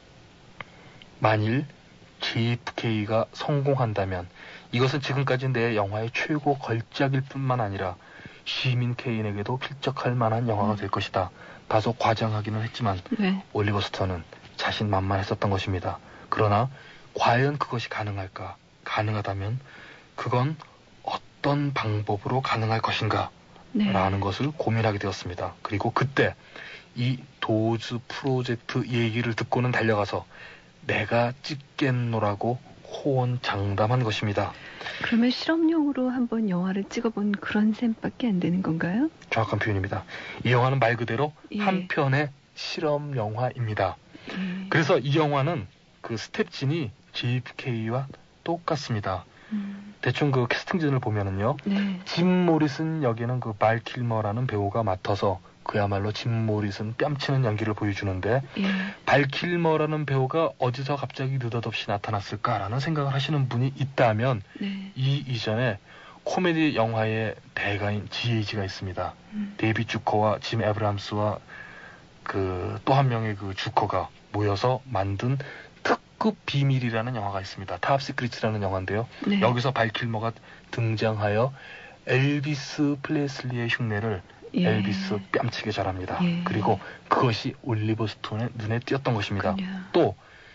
만일 JFK가 성공한다면 이것은 지금까지 내 영화의 최고 걸작일 뿐만 아니라 시민 케인에게도 필적할 만한 영화가 될 것이다. 다소 과장하기는 했지만 네. 올리버 스톤은 자신만만했었던 것입니다. 그러나 과연 그것이 가능할까? 가능하다면 그건 어떤 방법으로 가능할 것인가? 네. 라는 것을 고민하게 되었습니다. 그리고 그때 이 도우즈 프로젝트 얘기를 듣고는 달려가서 내가 찍겠노라고 호언장담한 것입니다. 그러면 실험용으로 한번 영화를 찍어본 그런 셈밖에 안 되는 건가요? 정확한 표현입니다. 이 영화는 말 그대로 예. 한 편의 실험 영화입니다. 그래서 이 영화는 그 스텝진이 JFK와 똑같습니다. 대충 그 캐스팅진을 보면은요. 네. 짐 모리슨 역에는 그 발 킬머라는 배우가 맡아서 그야말로 짐 모리슨 뺨치는 연기를 보여주는데 예. 발 킬머라는 배우가 어디서 갑자기 느닷없이 나타났을까라는 생각을 하시는 분이 있다면 네. 이 이전에 코미디 영화의 대가인 GAG가 있습니다. 데이빗 주커와 짐 에브람스와 그 또 한 명의 그 주커가 모여서 만든 특급 비밀이라는 영화가 있습니다. 탑 시크릿이라는 영화인데요. 네. 여기서 발 킬머가 등장하여 엘비스 플레슬리의 흉내를 예. 엘비스 뺨치게 잘합니다. 예. 그리고 그것이 올리버 스톤의 눈에 띄었던 것입니다. 그렇군요. 또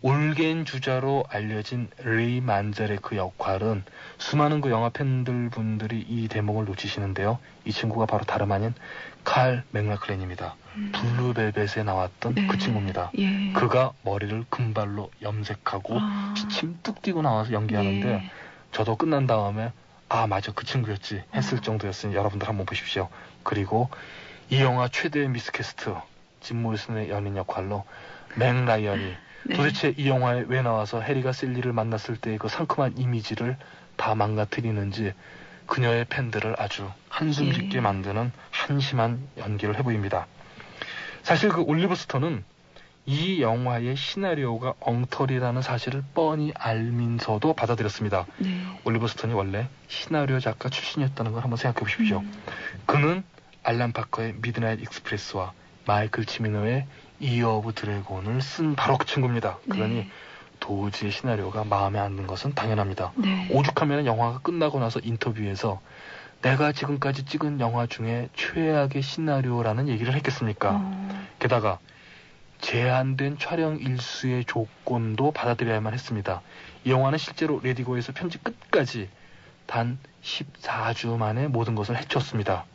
올겐 주자로 알려진 리 만젤의 그 역할은 수많은 그 영화 팬들 분들이 이 대목을 놓치시는데요. 이 친구가 바로 다름 아닌 칼 맥락클랜입니다. 블루벨벳에 나왔던 네. 그 친구입니다. 예. 그가 머리를 금발로 염색하고 기침 뚝 뛰고 나와서 연기하는데 예. 저도 끝난 다음에 아 맞아 그 친구였지 했을 정도였으니 여러분들 한번 보십시오. 그리고 이 영화 최대의 미스캐스트 짐 모리슨의 연인 역할로 맥 라이언이 네. 도대체 이 영화에 왜 나와서 해리가 셀리를 만났을 때의 그 상큼한 이미지를 다 망가뜨리는지 그녀의 팬들을 아주 한숨 짓게 만드는 한심한 연기를 해보입니다. 사실 그 올리버 스톤은 이 영화의 시나리오가 엉터리라는 사실을 뻔히 알면서도 받아들였습니다. 네. 올리버 스톤이 원래 시나리오 작가 출신이었다는 걸 한번 생각해 보십시오. 그는 알란 파커의 미드나잇 익스프레스와 마이클 치미노의 이어 오브 드래곤을 쓴 바로 그 친구입니다. 그러니 네. 도저히 시나리오가 마음에 안 드는 것은 당연합니다. 네. 오죽하면 영화가 끝나고 나서 인터뷰에서 내가 지금까지 찍은 영화 중에 최악의 시나리오라는 얘기를 했겠습니까? 게다가 제한된 촬영 일수의 조건도 받아들여야만 했습니다. 이 영화는 실제로 레디고에서 편집 끝까지 단 14주 만에 모든 것을 해쳤습니다.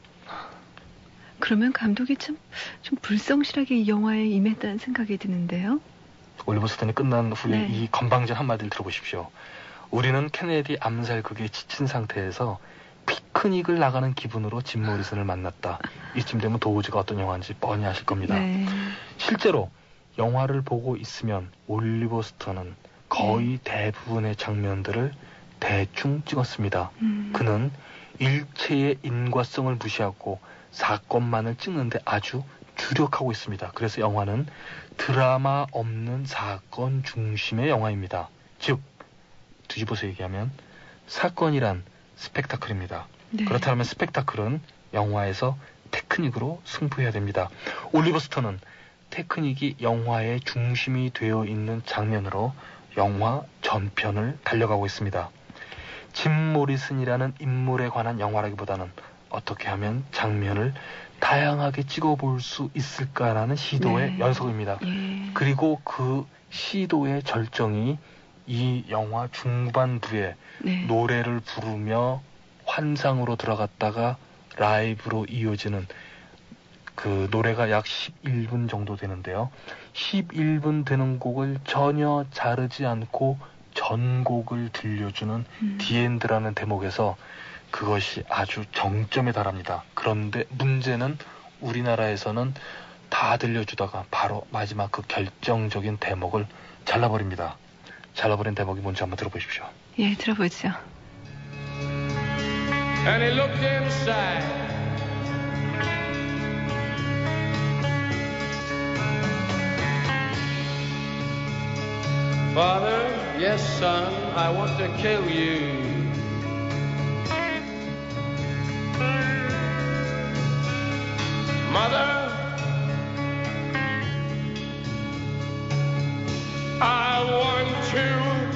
그러면 감독이 좀 불성실하게 이 영화에 임했다는 생각이 드는데요. 올리버 스톤이 끝난 후에 네. 이 건방진 한마디를 들어보십시오. 우리는 케네디 암살극에 지친 상태에서 피크닉을 나가는 기분으로 짐 모리슨을 만났다. 이쯤 되면 도우즈가 어떤 영화인지 뻔히 아실 겁니다. 네. 실제로 영화를 보고 있으면 올리버 스톤은 거의 대부분의 장면들을 대충 찍었습니다. 그는 일체의 인과성을 무시하고 사건만을 찍는데 아주 주력하고 있습니다. 그래서 영화는 드라마 없는 사건 중심의 영화입니다. 즉 뒤집어서 얘기하면 사건이란 스펙타클입니다. 네. 그렇다면 스펙타클은 영화에서 테크닉으로 승부해야 됩니다. 올리버 스톤은 테크닉이 영화의 중심이 되어 있는 장면으로 영화 전편을 달려가고 있습니다. 짐 모리슨이라는 인물에 관한 영화라기보다는 어떻게 하면 장면을 다양하게 찍어볼 수 있을까라는 시도의 네. 연속입니다. 예. 그리고 그 시도의 절정이 이 영화 중반부에 네. 노래를 부르며 환상으로 들어갔다가 라이브로 이어지는 그 노래가 약 11분 정도 되는데요. 11분 되는 곡을 전혀 자르지 않고 전곡을 들려주는 디엔드라는 대목에서 그것이 아주 정점에 달합니다. 그런데 문제는 우리나라에서는 다 들려주다가 바로 마지막 그 결정적인 대목을 잘라버립니다. 잘라버린 대목이 뭔지 한번 들어보십시오. 예, 들어보죠. And he looked inside. Father, yes, son, I want to kill you. Mother, I want to.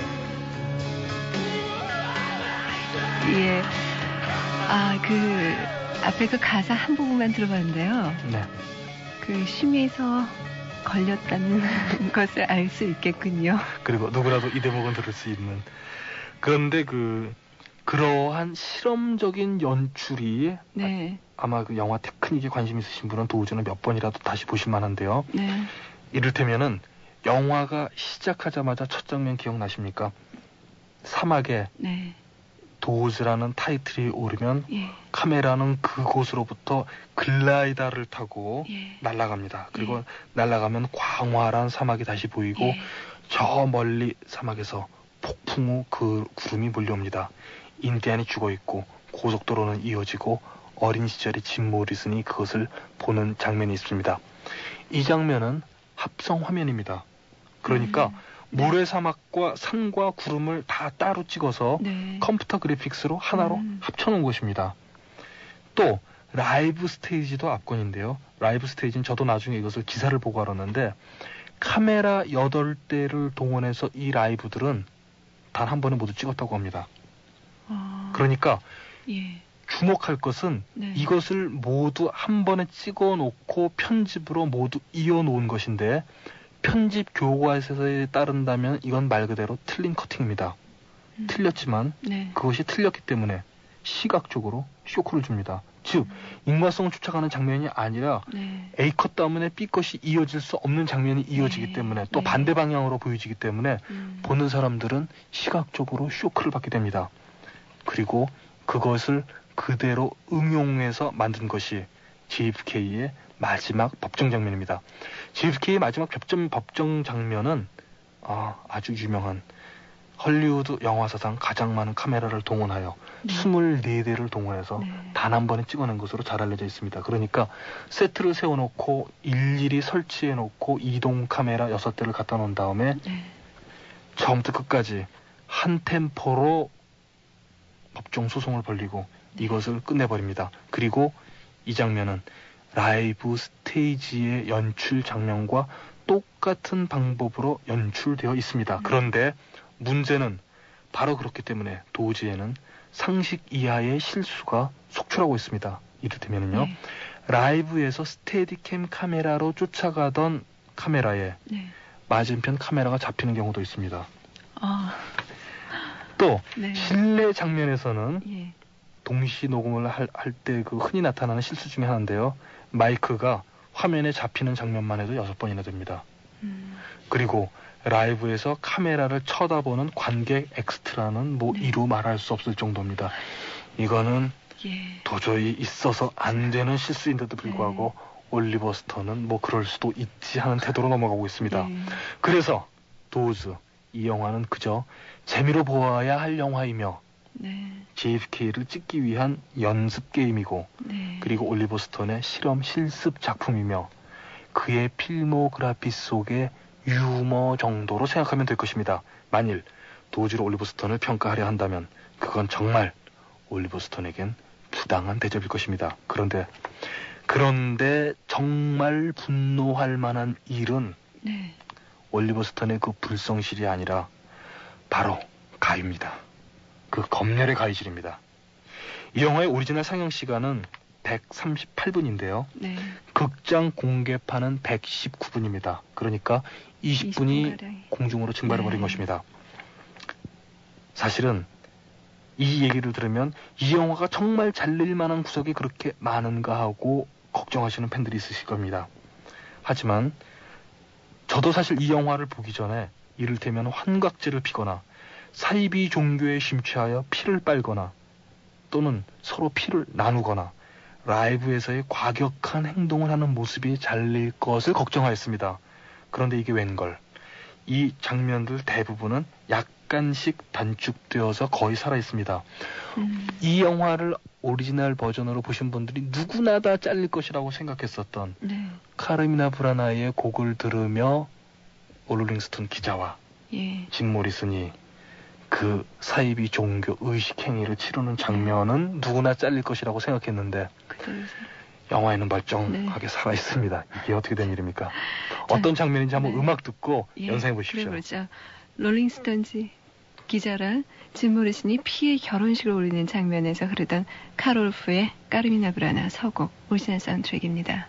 예. 아, 그 앞에 그 가사 한 부분만 들어봤는데요. 네. 그 심해서 걸렸다는 것을 알 수 있겠군요. 그리고 누구라도 이 대목은 들을 수 있는. 그런데 그러한 실험적인 연출이 네. 아마 그 영화 테크닉에 관심 있으신 분은 도우즈는 몇 번이라도 다시 보실 만한데요. 네. 이를테면은 영화가 시작하자마자 첫 장면 기억나십니까? 사막에 네. 도우즈라는 타이틀이 오르면 예. 카메라는 그곳으로부터 글라이더를 타고 예. 날아갑니다. 그리고 날아가면 광활한 사막이 다시 보이고 예. 저 멀리 사막에서 폭풍 후 그 구름이 몰려옵니다. 인디안이 죽어있고 고속도로는 이어지고 어린 시절의 짐 모리슨이 그것을 보는 장면이 있습니다. 이 장면은 합성 화면입니다. 그러니까 모래사막과 산과 구름을 다 따로 찍어서 네. 컴퓨터 그래픽스로 하나로 합쳐놓은 것입니다. 또 라이브 스테이지도 압권인데요. 라이브 스테이지는 저도 나중에 이것을 기사를 보고 알았는데 카메라 8대를 동원해서 이 라이브들은 단 한 번에 모두 찍었다고 합니다. 그러니까 예. 주목할 것은 네. 이것을 모두 한 번에 찍어놓고 편집으로 모두 이어놓은 것인데 편집 교과서에 따른다면 이건 말 그대로 틀린 커팅입니다. 틀렸지만 네. 그것이 틀렸기 때문에 시각적으로 쇼크를 줍니다. 즉 인과성을 쫓아가는 장면이 아니라 네. A컷 때문에 B컷이 이어질 수 없는 장면이 이어지기 네. 때문에 또 네. 반대 방향으로 보여지기 때문에 보는 사람들은 시각적으로 쇼크를 받게 됩니다. 그리고 그것을 그대로 응용해서 만든 것이 JFK의 마지막 법정 장면입니다. JFK의 마지막 법정 장면은 아주 유명한 헐리우드 영화사상 가장 많은 카메라를 동원하여 24대를 동원해서 단 한 번에 찍어낸 것으로 잘 알려져 있습니다. 그러니까 세트를 세워놓고 일일이 설치해놓고 이동 카메라 6대를 갖다 놓은 다음에 처음부터 끝까지 한 템포로 법정 소송을 벌리고 이것을 끝내버립니다. 그리고 이 장면은 라이브 스테이지의 연출 장면과 똑같은 방법으로 연출되어 있습니다. 그런데 문제는 바로 그렇기 때문에 도지에는 상식 이하의 실수가 속출하고 있습니다. 이를테면요. 라이브에서 스테디캠 카메라로 쫓아가던 카메라에 맞은편 카메라가 잡히는 경우도 있습니다. 또 실내 장면에서는 동시 녹음을 할 때 그 흔히 나타나는 실수 중에 하나인데요. 마이크가 화면에 잡히는 장면만 해도 6번이나 됩니다. 그리고 라이브에서 카메라를 쳐다보는 관객 엑스트라는 이루 말할 수 없을 정도입니다. 이거는 도저히 있어서 안 되는 실수인데도 불구하고 올리버 스톤은 그럴 수도 있지 하는 태도로 넘어가고 있습니다. 그래서 도즈 이 영화는 그저 재미로 보아야 할 영화이며 JFK를 찍기 위한 연습 게임이고 그리고 올리버 스톤의 실험 실습 작품이며 그의 필모그래피 속의 유머 정도로 생각하면 될 것입니다. 만일 도지로 올리버 스톤을 평가하려 한다면 그건 정말 올리버 스톤에겐 부당한 대접일 것입니다. 그런데 정말 분노할 만한 일은 올리버 스톤의 그 불성실이 아니라 바로 가위입니다. 그 검열의 가위질입니다. 이 영화의 오리지널 상영 시간은 138분인데요. 극장 공개판은 119분입니다. 그러니까 20분이 공중으로 증발해버린 것입니다. 사실은 이 얘기를 들으면 이 영화가 정말 잘릴 만한 구석이 그렇게 많은가 하고 걱정하시는 팬들이 있으실 겁니다. 하지만 저도 사실 이 영화를 보기 전에 이를테면 환각제를 피거나 사이비 종교에 심취하여 피를 빨거나 또는 서로 피를 나누거나 라이브에서의 과격한 행동을 하는 모습이 잘릴 것을 걱정하였습니다. 그런데 이게 웬걸. 이 장면들 대부분은 약간씩 단축되어서 거의 살아있습니다. 이 영화를 오리지널 버전으로 보신 분들이 누구나 다 잘릴 것이라고 생각했었던 카르미나 브라나의 곡을 들으며 롤링스톤 기자와 짐 모리슨이 그 사이비 종교 의식 행위를 치르는 장면은 누구나 잘릴 것이라고 생각했는데 영화에는 멀쩡하게 살아있습니다. 이게 어떻게 된 일입니까? 어떤 장면인지 한번 음악 듣고 연상해 보십시오. 그래보죠. 롤링스톤즈 기자랑 짐 모리슨이 피의 결혼식을 올리는 장면에서 흐르던 카롤프의 까르미나 브라나 서곡 오리지널 사운드트랙입니다.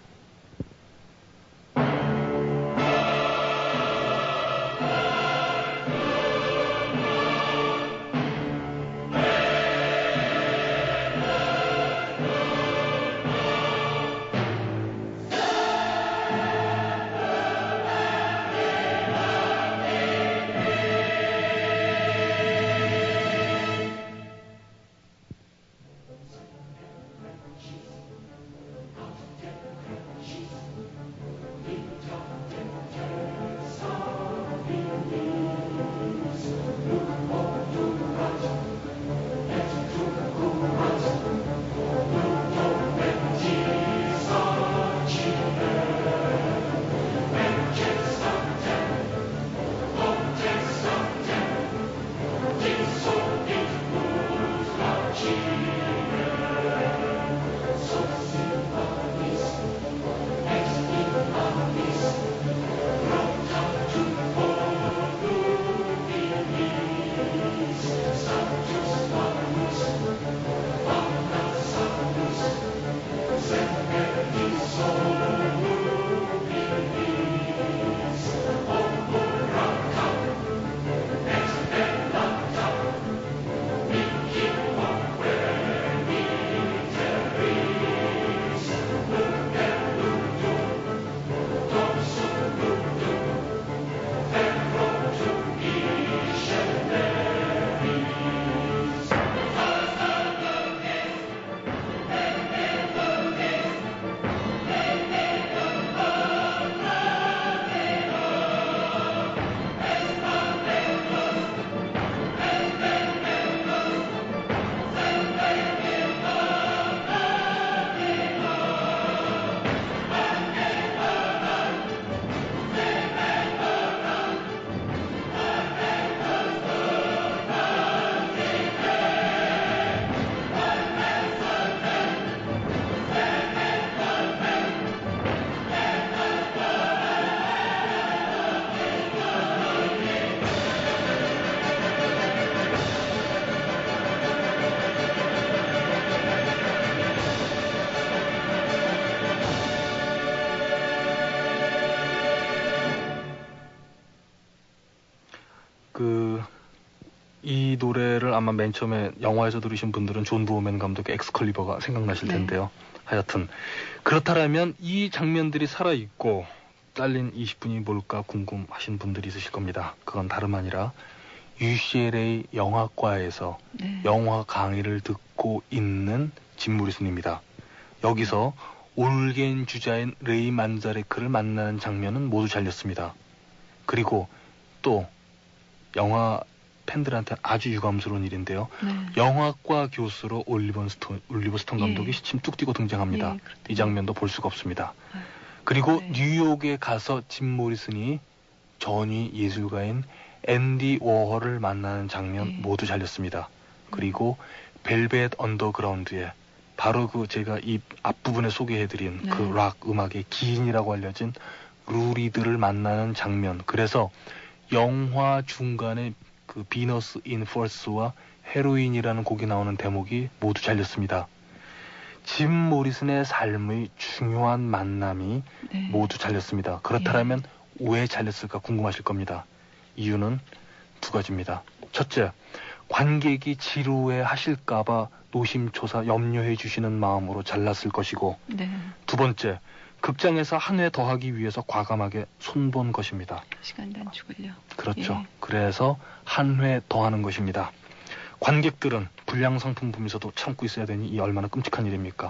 음악을 아마 맨 처음에 영화에서 들으신 분들은 존 보어맨 감독의 엑스컬리버가 생각나실 텐데요. 하여튼 그렇다면 이 장면들이 살아있고 잘린 20분이 뭘까 궁금하신 분들이 있으실 겁니다. 그건 다름 아니라 UCLA 영화과에서 영화 강의를 듣고 있는 짐 모리슨입니다. 여기서 올겐 주자인 레이 만자레크를 만나는 장면은 모두 잘렸습니다. 그리고 또 영화 팬들한테 아주 유감스러운 일인데요. 영화과 교수로 올리버 스톤 감독이 시침 뚝 뛰고 등장합니다. 이 장면도 볼 수가 없습니다. 그리고 뉴욕에 가서 짐 모리슨이 전위 예술가인 앤디 워홀을 만나는 장면 모두 잘렸습니다. 그리고 벨벳 언더그라운드에 바로 그 제가 이 앞부분에 소개해드린 그 락 음악의 기인이라고 알려진 루리드를 만나는 장면. 그래서 영화 중간에 그 비너스 인 퍼스와 헤로인이라는 곡이 나오는 대목이 모두 잘렸습니다. 짐 모리슨의 삶의 중요한 만남이 모두 잘렸습니다. 그렇다면 왜 잘렸을까 궁금하실 겁니다. 이유는 두 가지입니다. 첫째, 관객이 지루해 하실까봐 노심초사 염려해 주시는 마음으로 잘랐을 것이고, 두 번째, 극장에서 한 회 더하기 위해서 과감하게 손본 것입니다. 시간 단축을요. 그렇죠. 그래서 한 회 더하는 것입니다. 관객들은 불량 상품 보면서도 참고 있어야 되니 이 얼마나 끔찍한 일입니까?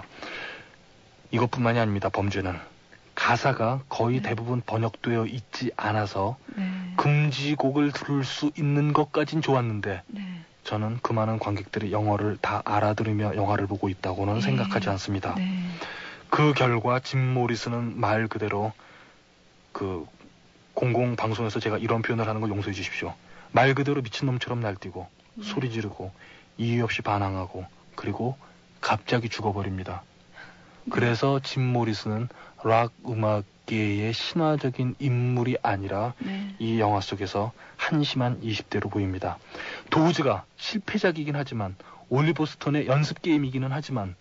이것뿐만이 아닙니다. 범죄는 가사가 거의 대부분 번역되어 있지 않아서 금지곡을 들을 수 있는 것까진 좋았는데 저는 그 많은 관객들이 영어를 다 알아들으며 영화를 보고 있다고는 생각하지 않습니다. 그 결과 짐 모리슨은 말 그대로 그 공공방송에서 제가 이런 표현을 하는 걸 용서해 주십시오. 말 그대로 미친놈처럼 날뛰고 소리 지르고 이유 없이 반항하고 그리고 갑자기 죽어버립니다. 그래서 짐 모리슨은 락 음악계의 신화적인 인물이 아니라 이 영화 속에서 한심한 20대로 보입니다. 도우즈가 실패작이긴 하지만 올리버 스톤의 연습 게임이기는 하지만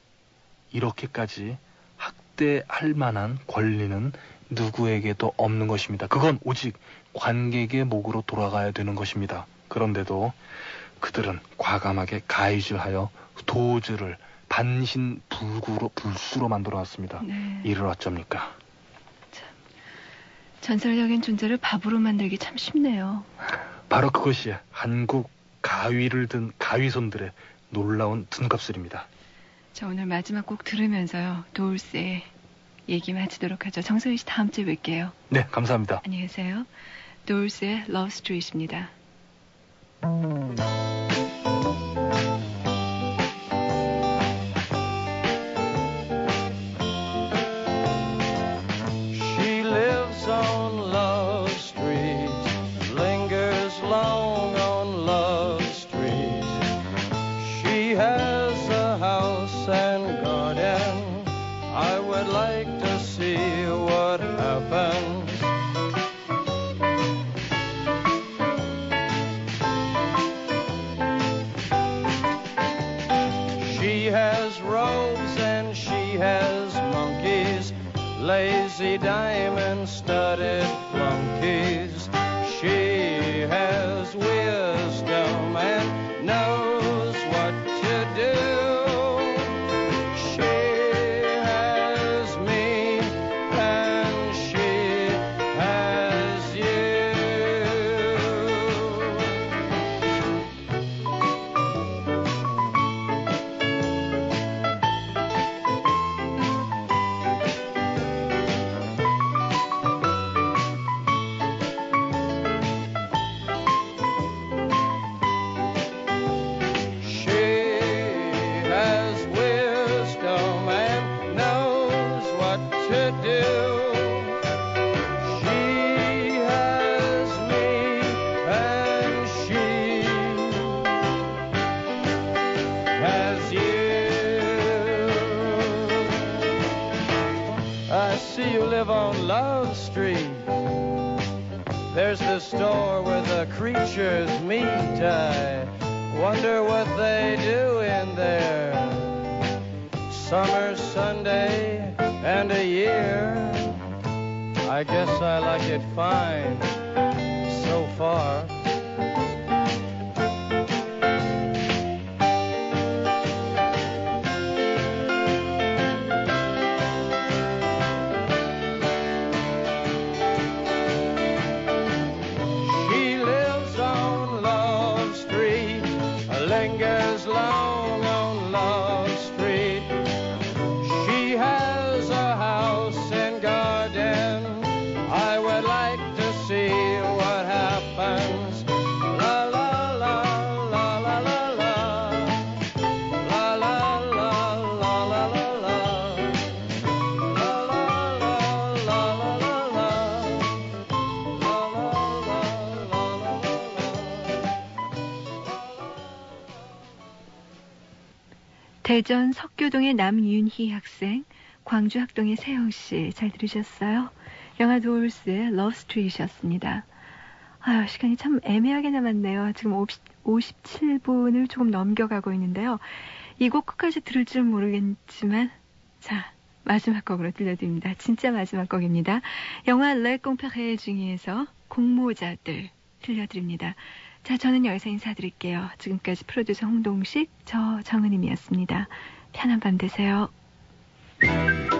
이렇게까지 학대할 만한 권리는 누구에게도 없는 것입니다. 그건 오직 관객의 목으로 돌아가야 되는 것입니다. 그런데도 그들은 과감하게 가이즈하여 도우즈를 반신불수로 만들어놨습니다. 이를 어쩝니까? 참, 전설적인 존재를 밥으로 만들기 참 쉽네요. 바로 그것이 한국 가위를 든 가위손들의 놀라운 등갑술입니다. 자, 오늘 마지막 곡 들으면서요. 도울스의 얘기 마치도록 하죠. 정서희 씨 다음 주에 뵐게요. 네, 감사합니다. 안녕히 계세요. 도울스의 Love Street입니다. She lives on Love Street, lingers long on Love Street. She has a house and garden. I would like to see what happens. She has robes and she has monkeys, lazy diamond-studded flunkies. She has wisdom and knows what to do. She has me and she has you. On Love Street, there's the store where the creatures meet. I wonder what they do in there. Summer, Sunday, and a year. I guess I like it fine so far. lives long on Love Street. She has a house and garden. I would like to see what happens. La la la la la la la. La la la la la la la. La la la la la la la. 대전 석교동의 남윤희 학생, 광주 학동의 세영씨 잘 들으셨어요? 영화 도울스의 러브 스트릿이었습니다. 아유, 시간이 참 애매하게 남았네요. 지금 57분을 조금 넘겨가고 있는데요. 이 곡 끝까지 들을 줄 모르겠지만 자, 마지막 곡으로 들려드립니다. 진짜 마지막 곡입니다. 영화 레 꽁페레 중에서 공모자들 들려드립니다. 자, 저는 여기서 인사드릴게요. 지금까지 프로듀서 홍동식, 저 정은임이었습니다. 편한 밤 되세요.